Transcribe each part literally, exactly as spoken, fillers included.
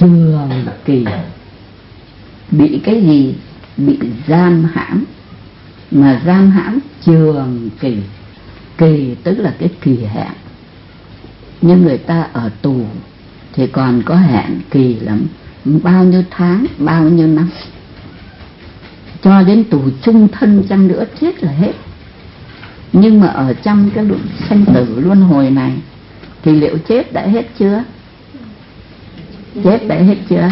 trường kỳ. Bị cái gì? Bị giam hãm. Mà giam hãm trường kỳ. Kỳ tức là cái kỳ hạn. như người ta ở tù thì còn có hạn kỳ lắm, bao nhiêu tháng, bao nhiêu năm, cho đến tù chung thân chăng nữa chết là hết. Nhưng mà ở trong cái luận sanh tử luân hồi này thì liệu chết đã hết chưa? Chết đã hết chưa?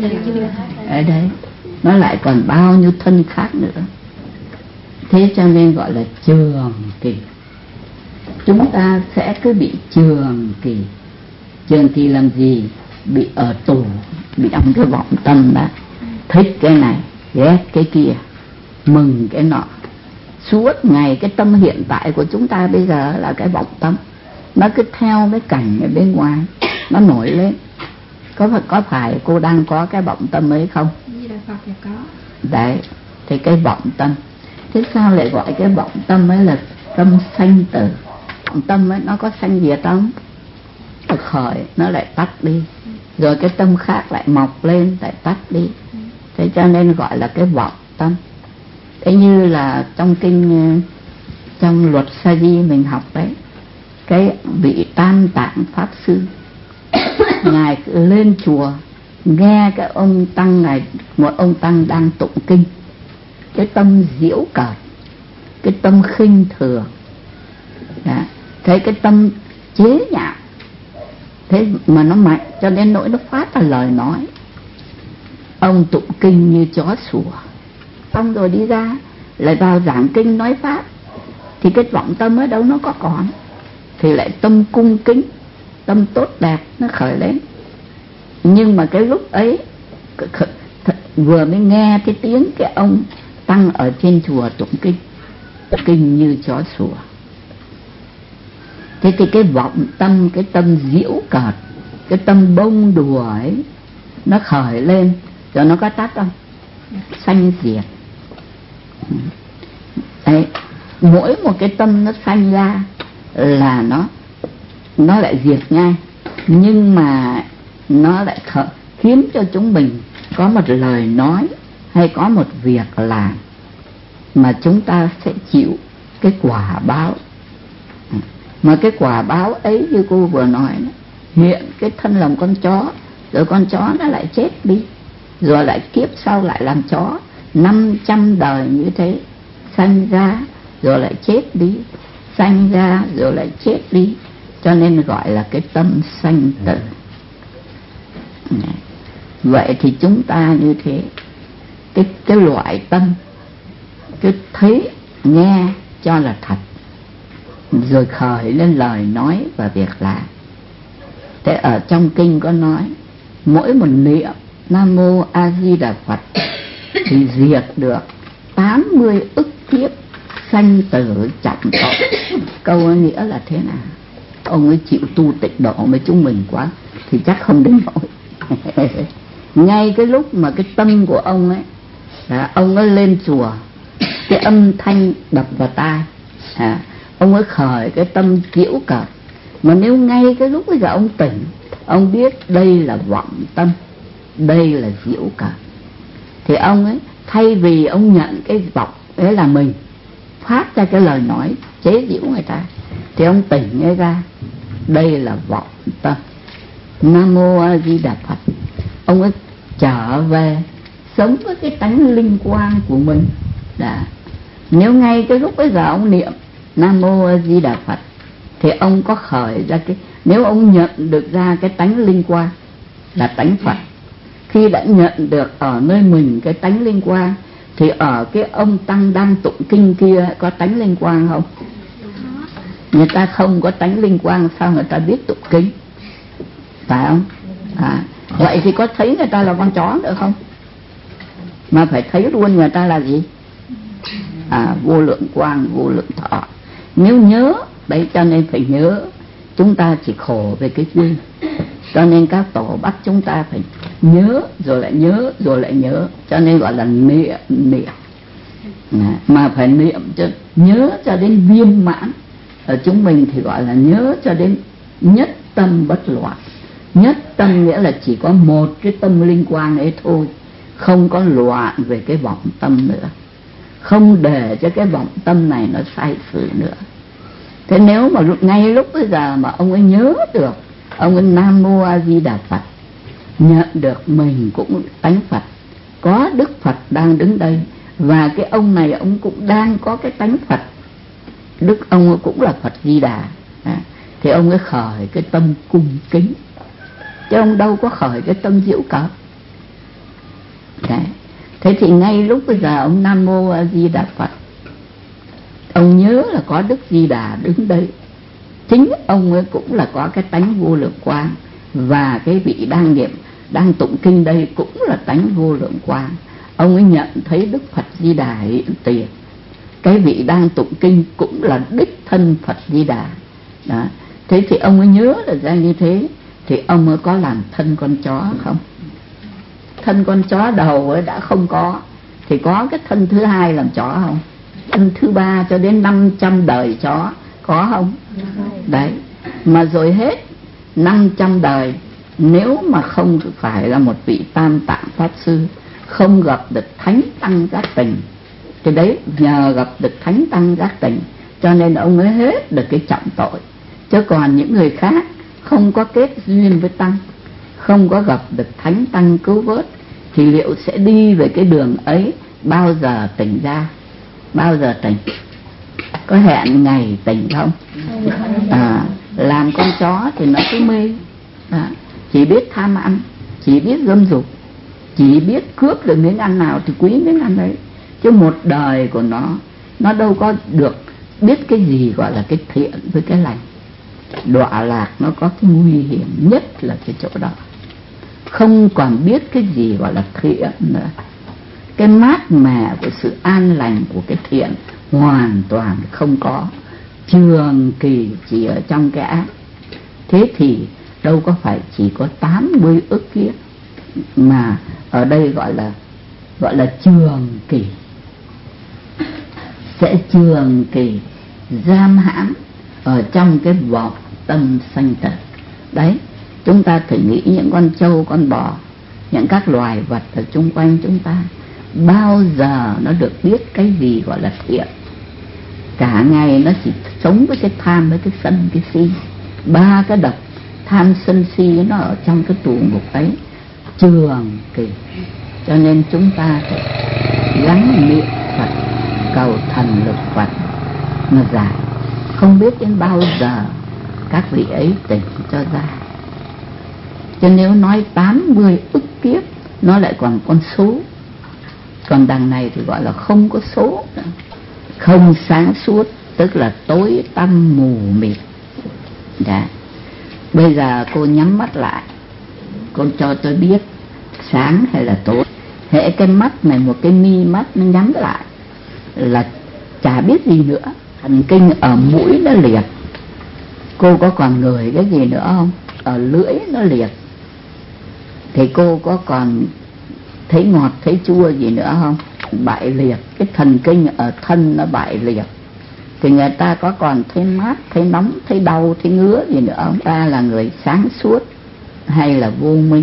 Ở đây nó lại còn bao nhiêu thân khác nữa. Thế cho nên gọi là trường kỳ. Chúng ta sẽ cứ bị trường kỳ. Trường kỳ làm gì? Bị ở tù, bị trong cái vọng tâm đó, thích cái này, ghét cái kia, mừng cái nọ. Suốt ngày cái tâm hiện tại của chúng ta bây giờ là cái vọng tâm. Nó cứ theo cái cảnh ở bên ngoài, nó nổi lên. Có phải, có phải cô đang có cái vọng tâm ấy không? Có. Đấy, thì cái vọng tâm. Thế sao lại gọi cái vọng tâm ấy là tâm sanh tử? Vọng tâm ấy nó có sanh diệt không? Nó khởi, nó lại tắt đi. Rồi cái tâm khác lại mọc lên, lại tắt đi. Thế cho nên gọi là cái vọng tâm. Thế như là trong kinh, trong luật sa di mình học đấy, cái vị Tam Tạng Pháp Sư ngài lên chùa nghe cái ông tăng này, một ông tăng đang tụng kinh, cái tâm giễu cợt, cái tâm khinh thường, đó. Thấy cái tâm chế nhạo, thế mà nó mạnh cho đến nỗi nó phát ra lời nói. Ông tụng kinh như chó sủa, xong rồi đi ra lại vào giảng kinh nói pháp, thì cái vọng tâm ở đâu nó có còn, thì lại tâm cung kính, tâm tốt đẹp nó khởi lên. Nhưng mà cái lúc ấy vừa mới nghe cái tiếng cái ông tăng ở trên chùa tụng kinh, kinh như chó sủa. Thế thì cái vọng tâm, cái tâm giễu cợt, cái tâm bông đùa ấy, nó khởi lên, rồi nó có tắt không? Sanh diệt. Đấy, mỗi một cái tâm nó sanh ra là nó nó lại diệt ngay. Nhưng mà nó lại khởi, khiến cho chúng mình có một lời nói hay có một việc làm mà chúng ta sẽ chịu cái quả báo. Mà cái quả báo ấy như cô vừa nói, hiện cái thân làm con chó, rồi con chó nó lại chết đi, rồi lại kiếp sau lại làm chó, năm trăm đời như thế, sanh ra rồi lại chết đi, sanh ra rồi lại chết đi, cho nên gọi là cái tâm sanh tử. Vậy thì chúng ta như thế, cái, cái loại tâm cứ thấy nghe cho là thật, rồi khởi lên lời nói và việc làm. Thế ở trong kinh có nói, mỗi một niệm Nam Mô A Di Đà Phật thì diệt được tám mươi ức kiếp sanh tử trọng tội. Câu ấy nghĩa là thế nào? Ông ấy chịu tu tịnh độ với chúng mình quá thì chắc không đến nỗi. Ngay cái lúc mà cái tâm của ông ấy, à, ông ấy lên chùa, cái âm thanh đập vào tai, à, ông ấy khởi cái tâm giễu cợt. Mà nếu ngay cái lúc bây giờ ông tỉnh, ông biết đây là vọng tâm, đây là giễu cợt, thì ông ấy thay vì ông nhận cái vọng đấy là mình, phát ra cái lời nói chế giễu người ta, thì ông tỉnh ngay ra, đây là vọng tâm. Nam Mô A Di Đà Phật. Ông ấy trở về sống với cái tánh linh quang của mình. Đã. Nếu ngay cái lúc bây giờ ông niệm Nam Mô A Di Đà Phật thì ông có khởi ra cái, nếu ông nhận được ra cái tánh linh quang là tánh Phật, khi đã nhận được ở nơi mình cái tánh linh quang thì ở cái ông tăng đang tụng kinh kia có tánh linh quang không? Người ta không có tánh linh quang, sao người ta biết tụng kinh? Phải không? À, vậy thì có thấy người ta là con chó nữa không? Mà phải thấy luôn người ta là gì? À, vô lượng quang, vô lượng thọ. Nếu nhớ, đấy cho nên phải nhớ. Chúng ta chỉ khổ về cái duyên, cho nên các tổ bắt chúng ta phải nhớ, rồi lại nhớ, rồi lại nhớ. Cho nên gọi là niệm, niệm. À, mà phải niệm cho, nhớ cho đến viên mãn. Ở chúng mình thì gọi là nhớ cho đến nhất tâm bất loạn. Nhất tâm nghĩa là chỉ có một cái tâm linh quang ấy thôi, không có loạn về cái vọng tâm nữa, không để cho cái vọng tâm này nó sai sự nữa. Thế nếu mà ngay lúc bây giờ mà ông ấy nhớ được, ông ấy Nam Mô A Di Đà Phật, nhận được mình cũng tánh Phật, có Đức Phật đang đứng đây, và cái ông này ông cũng đang có cái tánh Phật, Đức ông ấy cũng là Phật Di Đà, à, thì ông ấy khởi cái tâm cung kính, chứ ông đâu có khởi cái tâm giễu cợt. Đấy. Thế thì ngay lúc bây giờ ông Nam Mô A Di Đà Phật, ông nhớ là có Đức Di Đà đứng đây, chính ông ấy cũng là có cái tánh vô lượng quang, và cái vị đang niệm đang tụng kinh đây cũng là tánh vô lượng quang. Ông ấy nhận thấy Đức Phật Di Đà hiện tiền, cái vị đang tụng kinh cũng là đích thân Phật Di Đà. Đó. Thế thì ông ấy nhớ được ra như thế, thì ông ấy có làm thân con chó không? Thân con chó đầu ấy đã không có, thì có cái thân thứ hai làm chó không? Thân thứ ba cho đến năm trăm đời chó có không? Đấy. Mà rồi hết năm trăm đời, nếu mà không phải là một vị Tam Tạng Pháp Sư, không gặp được Thánh Tăng Giác Tình, thì đấy nhờ gặp được Thánh Tăng Giác Tình cho nên ông ấy hết được cái trọng tội. Chứ còn những người khác không có kết duyên với Tăng, không có gặp được Thánh Tăng cứu vớt, thì liệu sẽ đi về cái đường ấy bao giờ tỉnh ra? Bao giờ tỉnh? Có hẹn ngày tỉnh không? À, làm con chó thì nó cứ mê, à, chỉ biết tham ăn, chỉ biết dâm dục, chỉ biết cướp được miếng ăn nào thì quý miếng ăn đấy, chứ một đời của nó nó đâu có được biết cái gì gọi là cái thiện với cái lành. Đọa lạc nó có cái nguy hiểm nhất là cái chỗ đó, không còn biết cái gì gọi là thiện nữa. Cái mát mẻ của sự an lành của cái thiện hoàn toàn không có, trường kỳ chỉ ở trong cái ác. Thế thì đâu có phải chỉ có tám mươi ức kiếp, mà ở đây gọi là gọi là trường kỳ, sẽ trường kỳ giam hãm ở trong cái vọng tâm sanh tử. Đấy, chúng ta thử nghĩ những con trâu, con bò, những các loài vật ở chung quanh chúng ta, bao giờ nó được biết cái gì gọi là thiện? Cả ngày nó chỉ sống với cái tham, với cái sân, cái si. Ba cái độc tham sân si nó ở trong cái tù ngục ấy trường kỳ. Cho nên chúng ta phải gắng niệm Phật, cầu thần lực Phật mà giải. Không biết đến bao giờ các vị ấy tỉnh cho ra. Cho nếu nói tám mươi ức kiếp, nó lại còn con số. Còn đằng này thì gọi là không có số nữa. Không sáng suốt, tức là tối tăm mù mịt. Dạ. Bây giờ cô nhắm mắt lại, cô cho tôi biết sáng hay là tối. Hễ cái mắt này, một cái mi mắt nó nhắm lại là chả biết gì nữa. Thần kinh ở mũi nó liệt, cô có còn ngửi cái gì nữa không? Ở lưỡi nó liệt, thì cô có còn thấy ngọt thấy chua gì nữa không? Bại liệt. Cái thần kinh ở thân nó bại liệt, thì người ta có còn thấy mát, thấy nóng, thấy đau, thấy ngứa gì nữa không? Ta là người sáng suốt hay là vô minh?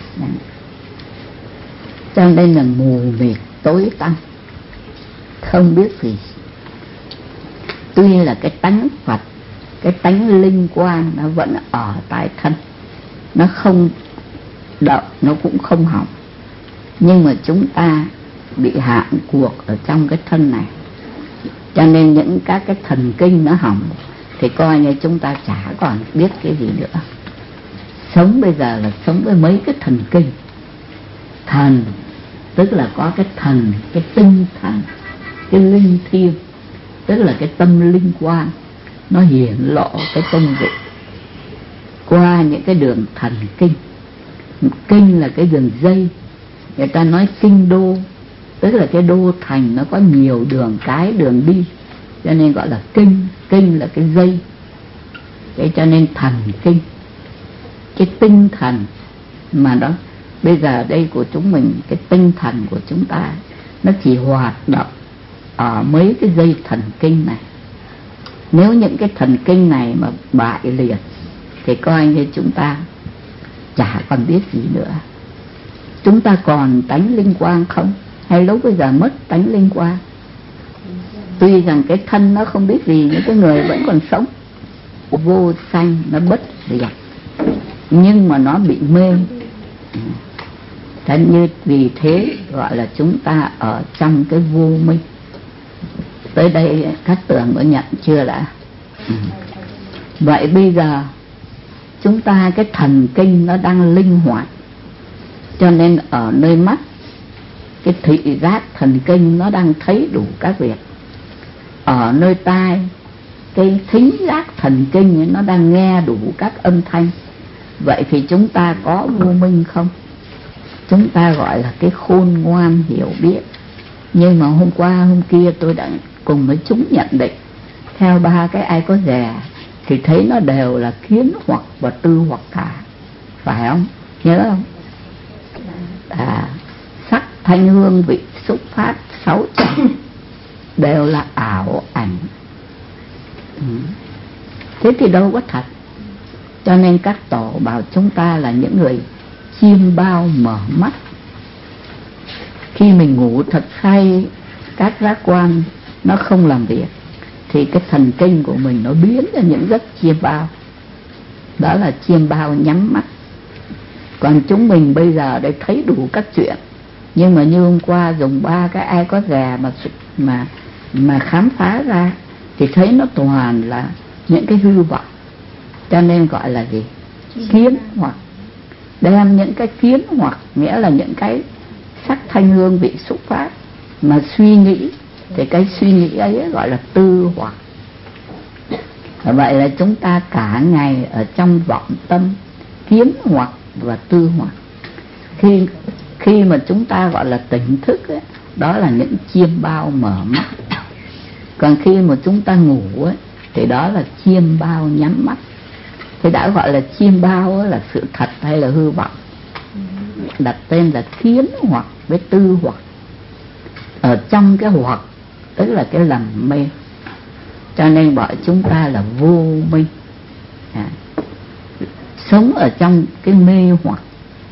Cho nên là mù mịt tối tăm, không biết gì. Tuy là cái tánh Phật, cái tánh linh quang nó vẫn ở tại thân, nó không động, nó cũng không hỏng, nhưng mà chúng ta bị hạn cuộc ở trong cái thân này, cho nên những các cái thần kinh nó hỏng thì coi như chúng ta chả còn biết cái gì nữa. Sống bây giờ là sống với mấy cái thần kinh. Thần tức là có cái thần, cái tinh thần, cái linh thiêng, tức là cái tâm linh quang, nó hiển lộ cái công dụng qua những cái đường thần kinh. Kinh là cái đường dây, người ta nói kinh đô, tức là cái đô thành nó có nhiều đường cái đường đi, cho nên gọi là kinh. Kinh là cái dây, cái cho nên thần kinh, cái tinh thần mà đó. Bây giờ đây của chúng mình, cái tinh thần của chúng ta nó chỉ hoạt động ở mấy cái dây thần kinh này. Nếu những cái thần kinh này mà bại liệt thì coi như chúng ta chả còn biết gì nữa. Chúng ta còn tánh linh quang không? Hay lúc bây giờ mất tánh linh quang? Tuy rằng cái thân nó không biết gì, nhưng cái người vẫn còn sống. Vô sanh, nó bất diệt, nhưng mà nó bị mê. Thế như vì thế gọi là chúng ta ở trong cái vô minh. Tới đây các tưởng có nhận chưa đã? Ừ. Vậy bây giờ chúng ta cái thần kinh nó đang linh hoạt, cho nên ở nơi mắt, cái thị giác thần kinh nó đang thấy đủ các việc. Ở nơi tai, cái thính giác thần kinh nó đang nghe đủ các âm thanh. Vậy thì chúng ta có vô minh không? Chúng ta gọi là cái khôn ngoan hiểu biết. Nhưng mà hôm qua hôm kia tôi đã cùng với chúng nhận định, theo ba cái ai có dè thì thấy nó đều là kiến hoặc và tư hoặc cả, phải không? Nhớ không? À, sắc thanh hương vị xúc pháp sáu trần đều là ảo ảnh. Ừ. Thế thì đâu có thật. Cho nên các tổ bảo chúng ta là những người chiêm bao mở mắt. Khi mình ngủ thật say, các giác quan nó không làm việc, thì cái thần kinh của mình nó biến ra những giấc chiêm bao. Đó là chiêm bao nhắm mắt. Còn chúng mình bây giờ để thấy đủ các chuyện, nhưng mà như hôm qua dùng ba cái ai có dè mà mà mà khám phá ra thì thấy nó toàn là những cái hư vọng. Cho nên gọi là gì? Kiến hoặc. Đem những cái kiến hoặc, nghĩa là những cái sắc thanh hương vị xúc pháp mà suy nghĩ, thì cái suy nghĩ ấy gọi là tư hoặc. Vậy là chúng ta cả ngày ở trong vọng tâm, kiến hoặc và tư hoặc. Khi khi mà chúng ta gọi là tỉnh thức ấy, đó là những chiêm bao mở mắt. Còn khi mà chúng ta ngủ ấy, thì đó là chiêm bao nhắm mắt. Thì đã gọi là chiêm bao là sự thật hay là hư vọng? Đặt tên là kiến hoặc với tư hoặc. Ở trong cái hoặc tức là cái lầm mê. Cho nên gọi chúng ta là vô minh. À, sống ở trong cái mê hoặc.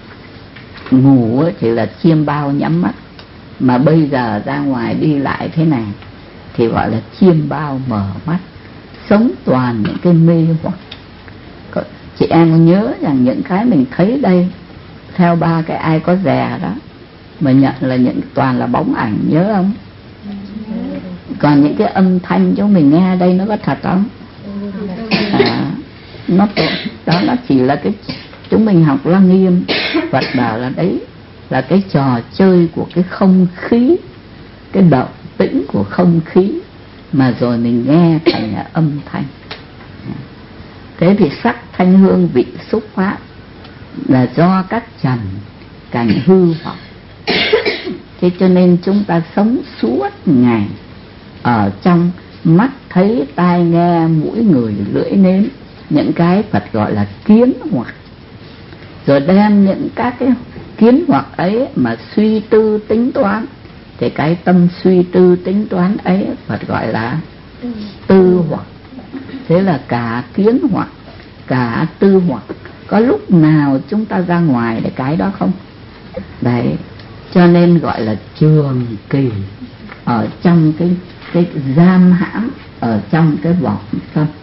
Ngủ thì là chiêm bao nhắm mắt, mà bây giờ ra ngoài đi lại thế này thì gọi là chiêm bao mở mắt. Sống toàn những cái mê hoặc. Chị em có nhớ rằng những cái mình thấy đây, theo ba cái ai có dè đó, mà nhận là những toàn là bóng ảnh, nhớ không? Còn những cái âm thanh chúng mình nghe đây nó có thật không? À, nó đó nó chỉ là cái chúng mình học Lăng Nghiêm, Phật bảo là đấy là cái trò chơi của cái không khí, cái động tĩnh của không khí mà rồi mình nghe thành là âm thanh. Thế thì sắc thanh hương vị xúc pháp là do các trần cảnh hư vọng. Thế cho nên chúng ta sống suốt ngày ở trong mắt thấy, tai nghe, mũi ngửi, lưỡi nếm, những cái Phật gọi là kiến hoặc. Rồi đem những các cái kiến hoặc ấy mà suy tư tính toán, thì cái tâm suy tư tính toán ấy Phật gọi là tư hoặc. Thế là cả kiến hoặc, cả tư hoặc. Có lúc nào chúng ta ra ngoài để cái đó không? Đấy, cho nên gọi là trường kỳ ở trong cái cái giam hãm ở trong cái vọng tâm.